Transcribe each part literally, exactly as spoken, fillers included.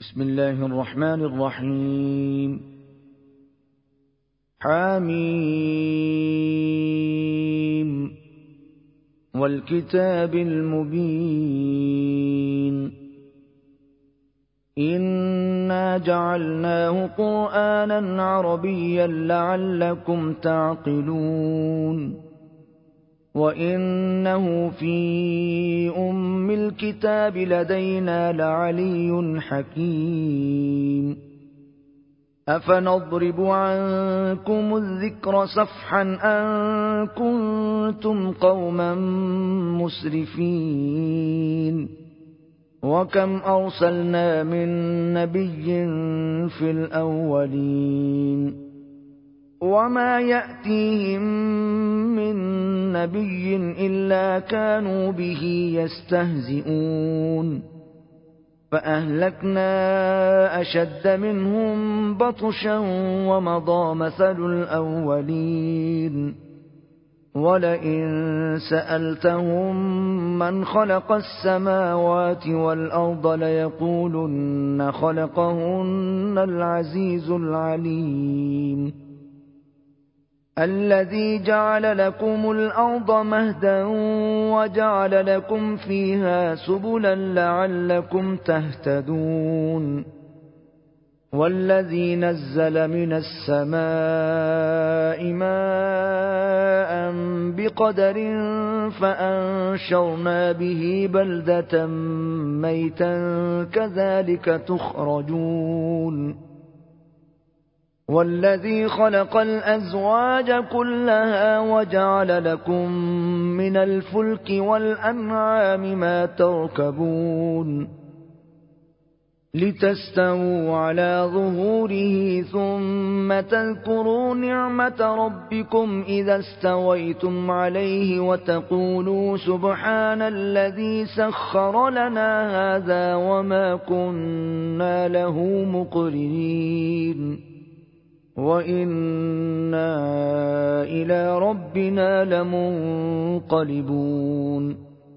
بسم الله الرحمن الرحيم. حميم والكتاب المبين إنا جعلناه قرآنا عربيا لعلكم تعقلون وإنه في أم الكتاب لدينا لعلي حكيم أفنضرب عنكم الذكر صفحا أن كنتم قوما مسرفين وكم أرسلنا من نبي في الأولين وما يأتيهم من نبي إلا كانوا به يستهزئون فأهلكنا أشد منهم بطشا ومضى مثل الأولين ولئن سألتهم من خلق السماوات والأرض ليقولن خلقهن العزيز العليم الذي جعل لكم الأرض مهدا وجعل لكم فيها سبلا لعلكم تهتدون والذي نزل من السماء ماء بقدر فأنشرنا به بلدة ميتا كذلك تخرجون والذي خلق الأزواج كلها وجعل لكم من الفلك والأنعام ما تركبون لتستووا على ظهوره ثم تذكروا نعمة ربكم إذا استويتم عليه وتقولوا سبحان الذي سخر لنا هذا وما كنا له مقرنين وإنا إلى ربنا لمنقلبون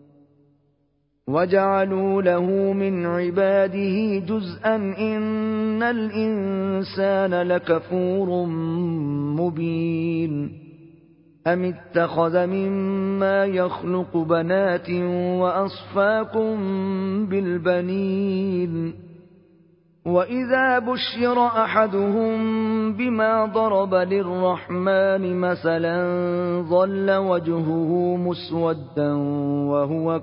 وجعلوا له من عباده جزءا إن الإنسان لكفور مبين أم اتخذ مما يخلق بنات وأصفاكم بالبنين وإذا بشر أحدهم بما ضرب للرحمن مثلا ظل وجهه مسودا وهو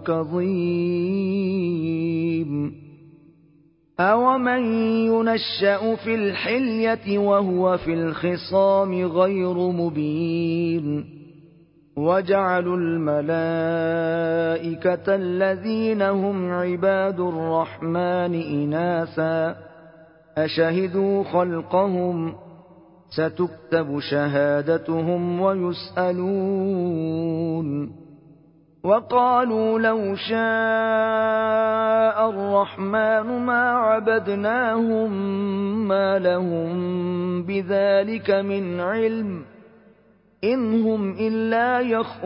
كظيم أومن ينشأ في الحلية وهو في الخصام غير مبين وجعلوا الملائكة الذين هم عباد الرحمن إناثا أشهدوا خلقهم ستكتب شهادتهم ويسألون وقالوا لو شاء الرحمن ما عبدناهم ما لهم بذلك من علم إن هم إلا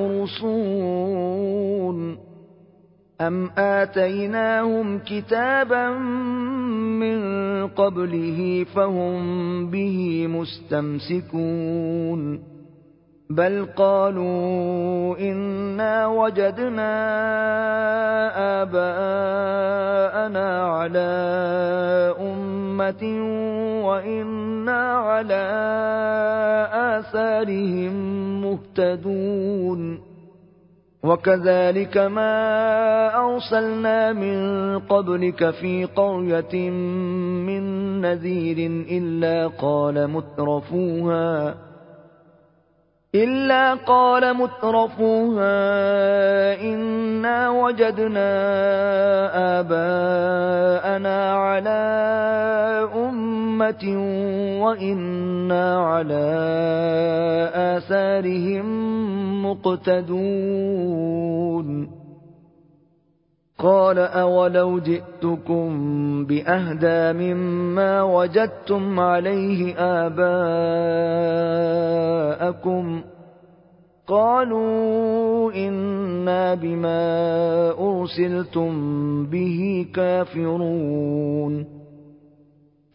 يخرصون أم آتيناهم كتابا من قبله فهم به مستمسكون بل قالوا إنا وجدنا آباءنا على أمة وإنا على آثارهم مهتدون وكذلك ما أرسلنا من قبلك في قرية من نذير إلا قال مترفوها إلا قال مترفوها إنا وجدنا آباءنا على أمة وإنا على آثارهم مقتدون قال أولو جئتكم بأهدى مما وجدتم عليه آباءكم قالوا إنا بما أرسلتم به كافرون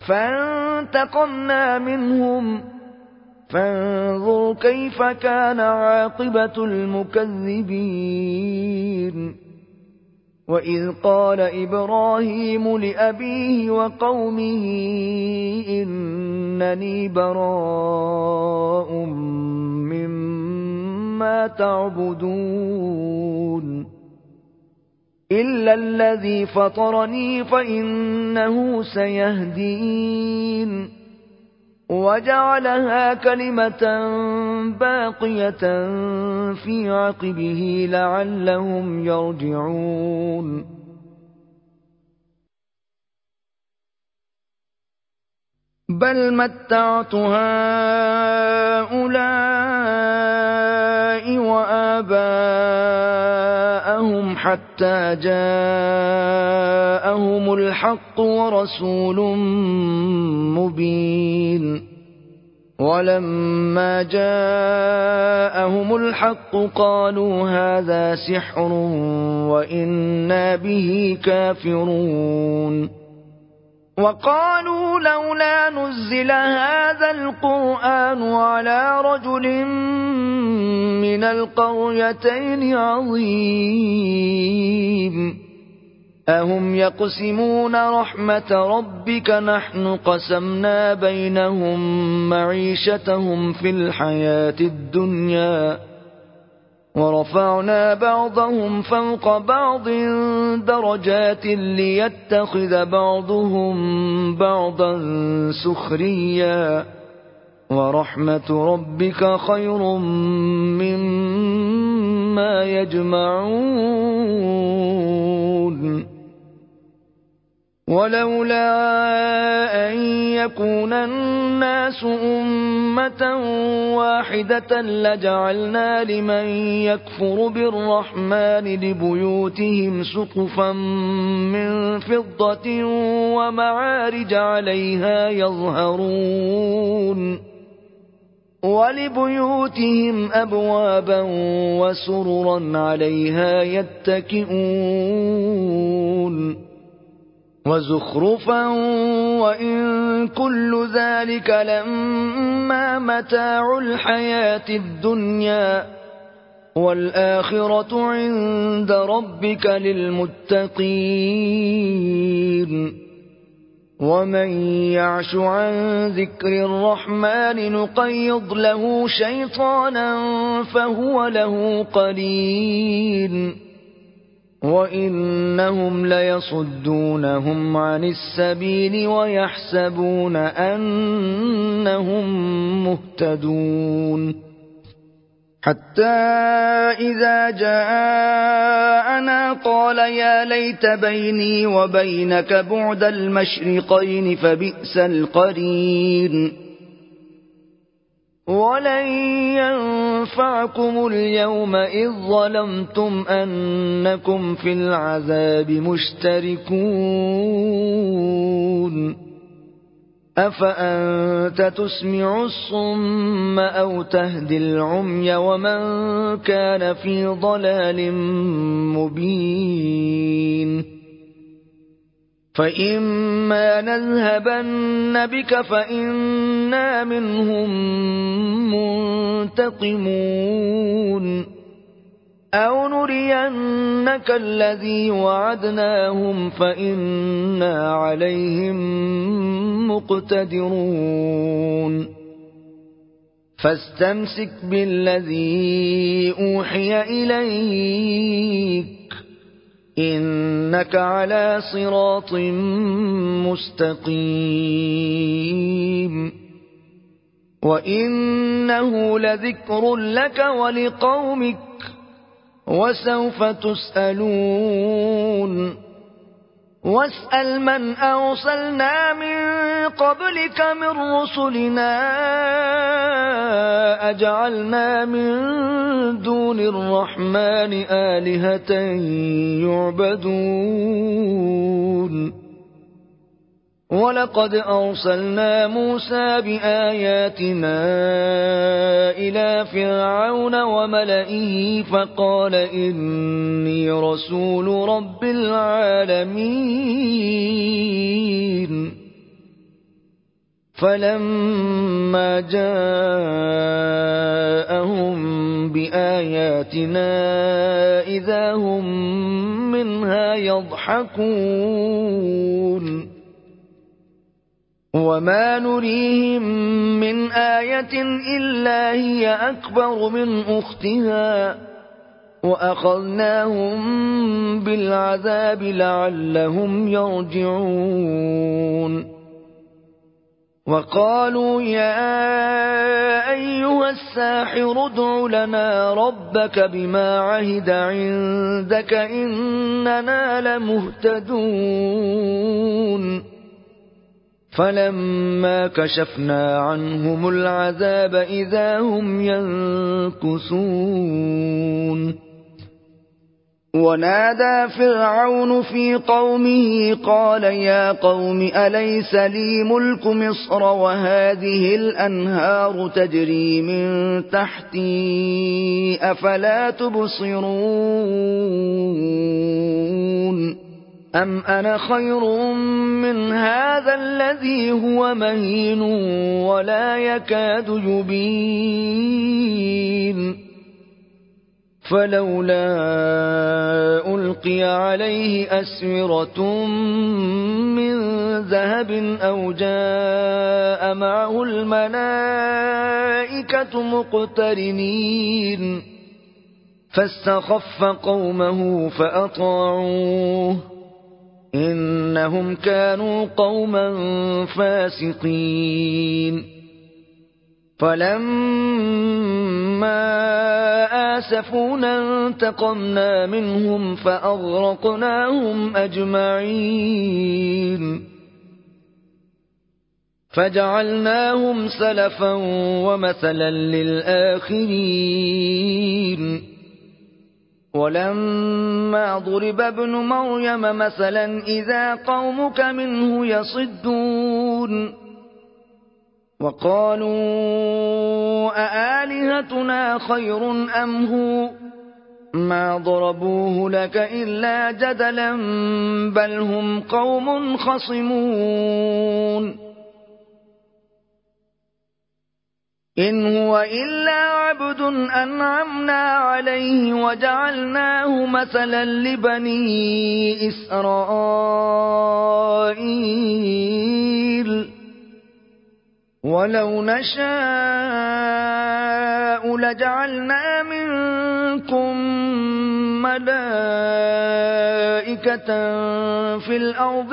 فانتقمنا منهم فانظر كيف كان عاقبة المكذبين وإذ قال إبراهيم لأبيه وقومه إنني براء مما تعبدون إلا الذي فطرني فإنه سيهدين وجعلها كلمة باقية في عقبه لعلهم يرجعون بل متعت هؤلاء وآباءهم حتى جاءهم الحق ورسول مبين ولما جاءهم الحق قالوا هذا سحر وإنا به كافرون وقالوا لولا نزل هذا القرآن على رجل من القريتين عظيم أهم يقسمون رحمة ربك نحن قسمنا بينهم معيشتهم في الحياة الدنيا ورفعنا بعضهم فوق بعض درجات ليتخذ بعضهم بعضا سخريا ورحمة ربك خير مما يجمعون ولولا أن يكون الناس أمة واحدة لجعلنا لمن يكفر بالرحمن لبيوتهم سقفا من فضة ومعارج عليها يظهرون ولبيوتهم أبوابا وسررا عليها يتكئون وزخرفا وإن كل ذلك لما متاع الحياة الدنيا والآخرة عند ربك للمتقين ومن يعش عن ذكر الرحمن نقيض له شيطانا فهو له قرين وإنهم ليصدونهم عن السبيل ويحسبون أنهم مهتدون حتى إذا جاءنا قال يا ليت بيني وبينك بعد المشرقين فبئس القرين ولن ينفعكم اليوم إذ ظلمتم أنكم في العذاب مشتركون أفأنت تسمع الصم أو تهدي العمي ومن كان في ضلال مبين فإما نذهبن بك فإنا منهم منتقمون أو نرينك الذي وعدناهم فإنا عليهم مقتدرون فاستمسك بالذي أوحي إليك إنك على صراط مستقيم وإنه لذكر لك ولقومك وسوف تسألون واسأل من أرسلنا من قبلك من رسلنا أجعلنا من دون الرحمن آلهة يعبدون ولقد أرسلنا موسى بآياتنا إلى فرعون وملئه فقال إني رسول رب العالمين فلما جاءهم بآياتنا إذا هم منها يضحكون وما نريهم من آية إلا هي أكبر من أختها وأخذناهم بالعذاب لعلهم يرجعون وقالوا يا أيها الساحر ادع لنا ربك بما عهد عندك إننا لمهتدون فلما كشفنا عنهم العذاب إذا هم ينكثون ونادى فرعون في قومه قال يا قوم أليس لي ملك مصر وهذه الأنهار تجري من تحتي أفلا تبصرون أم أنا خير من هذا الذي هو مهين ولا يكاد يبين فلولا ألقي عليه أسورة من ذهب أو جاء معه الملائكة مقترنين فاستخف قومه فأطاعوه إنهم كانوا قوما فاسقين فلما آسفونا انتقمنا منهم فأغرقناهم أجمعين فجعلناهم سلفا ومثلا للآخرين ولما ضرب ابن مريم مثلا إذا قومك منه يصدون وقالوا أآلهتنا خير أم هو ما ضربوه لك إلا جدلا بل هم قوم خصمون إن هو إلا عبد أنعمنا عليه وجعلناه مثلا لبني إسرائيل ولو نشاء لجعلنا منكم ملائكة في الأرض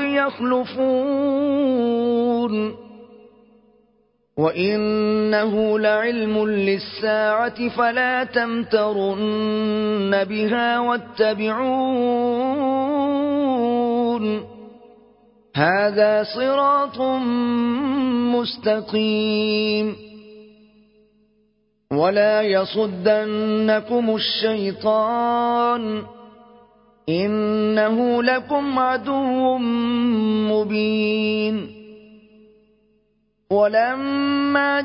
يخلفون وإنه لعلم للساعة فلا تمترن بها واتبعون هذا صراط مستقيم ولا يصدنكم الشيطان إنه لكم عدو مبين ولما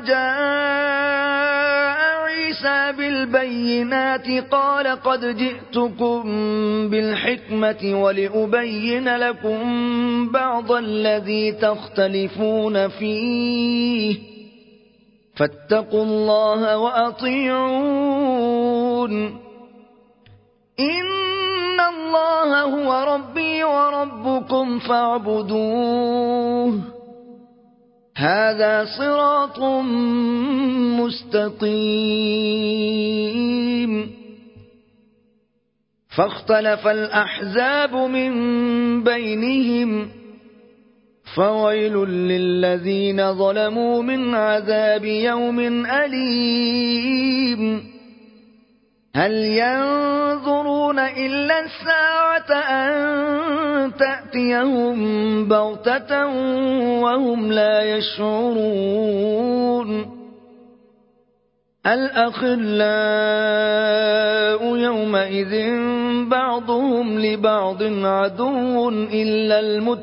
جاء عيسى بالبينات قال قد جئتكم بالحكمة ولأبين لكم بعض الذي تختلفون فيه فاتقوا الله وأطيعون إن الله هو ربي وربكم فاعبدوه هذا صراط مستقيم فاختلف الأحزاب من بينهم فويل للذين ظلموا من عذاب يوم أليم هل ينظرون إلا الساعة أن تأتيهم بغتة وهم لا يشعرون الأخلاء يومئذ بعضهم لبعض عدو إلا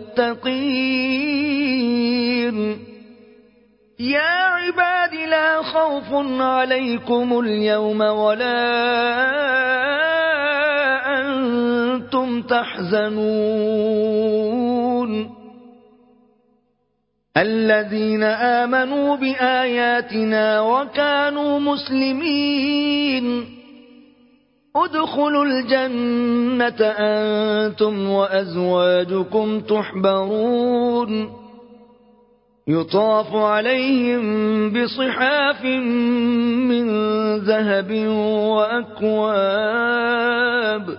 المتقين يا عباد لا خوف عليكم اليوم ولا أنتم تحزنون الذين آمنوا بآياتنا وكانوا مسلمين ادخلوا الجنة أنتم وأزواجكم تحبرون يطاف عليهم بصحاف من ذهب وأكواب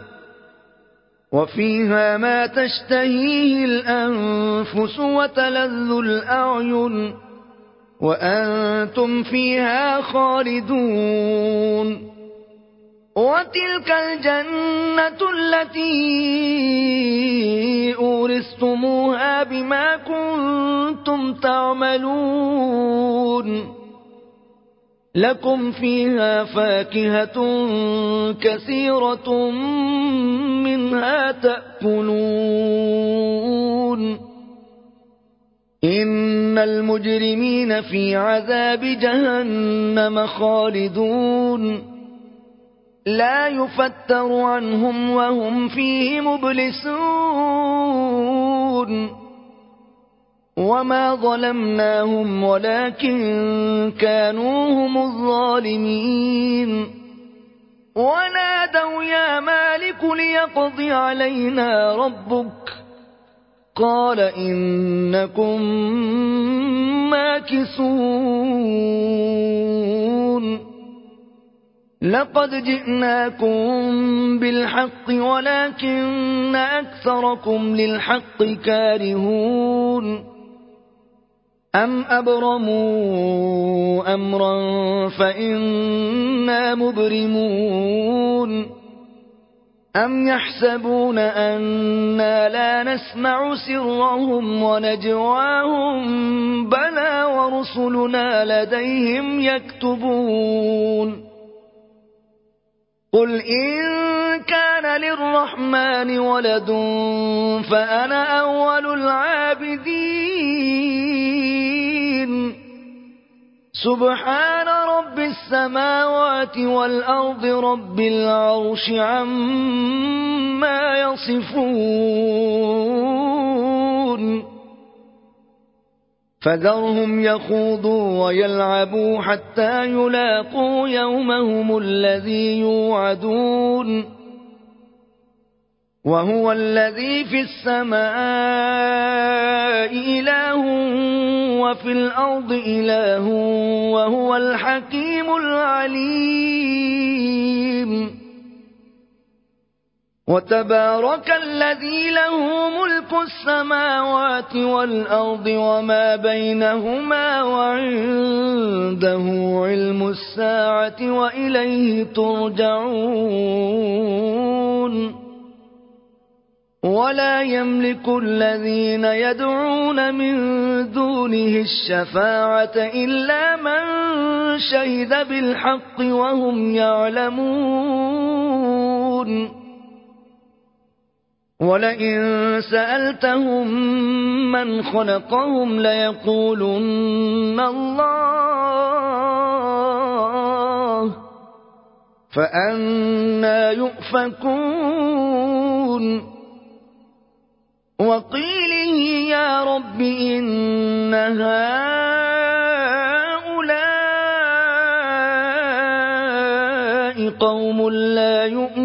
وفيها ما تشتهيه الأنفس وتلذ الأعين وأنتم فيها خالدون وتلك الجنة التي أورثتموها بما كنتم تعملون لكم فيها فاكهة كثيرة منها تأكلون إن المجرمين في عذاب جهنم خالدون لا يفتر عنهم وهم فيه مبلسون وما ظلمناهم ولكن كانوا هم الظالمين ونادوا يا مالك ليقض علينا ربك قال إنكم ماكثون لقد جئناكم بالحق ولكن أكثركم للحق كارهون أم أبرموا أمرا فإنا مبرمون أم يحسبون أنا لا نسمع سرهم ونجواهم بلى ورسلنا لديهم يكتبون قل إن كان للرحمن ولد فأنا أول العابدين سبحان رب السماوات والأرض رب العرش عما يصفون فذرهم يخوضوا ويلعبوا حتى يلاقوا يومهم الذي يوعدون وهو الذي في السماء إله وفي الأرض إله وهو الحكيم العليم وتبارك الذي له ملك السماوات والأرض وما بينهما وعنده علم الساعة وإليه ترجعون ولا يملك الذين يدعون من دونه الشفاعة إلا من شهد بالحق وهم يعلمون ولئن سألتهم من خلقهم ليقولن الله فأنى يؤفكون وقيله يا رب إن هؤلاء قوم لا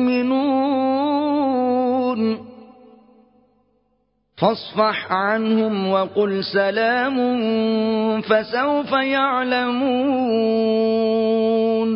يؤمنون فاصفح عنهم وقل سلام فسوف يعلمون